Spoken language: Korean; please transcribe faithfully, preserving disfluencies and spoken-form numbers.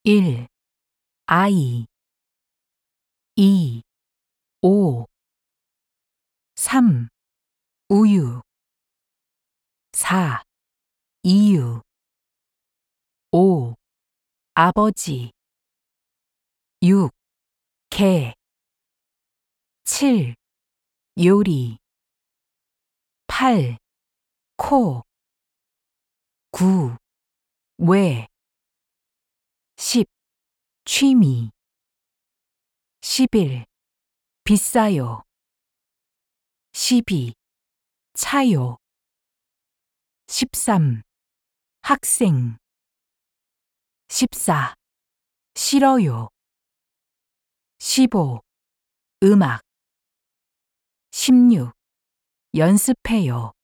일. 아이 이. 오. 삼. 우유 사. 이유 오. 아버지 육. 개 칠. 요리 팔. 코 구. 왜 십. 취미 십일. 비싸요 십이. 차요 십삼. 학생 십사. 싫어요 십오. 음악 십육. 연습해요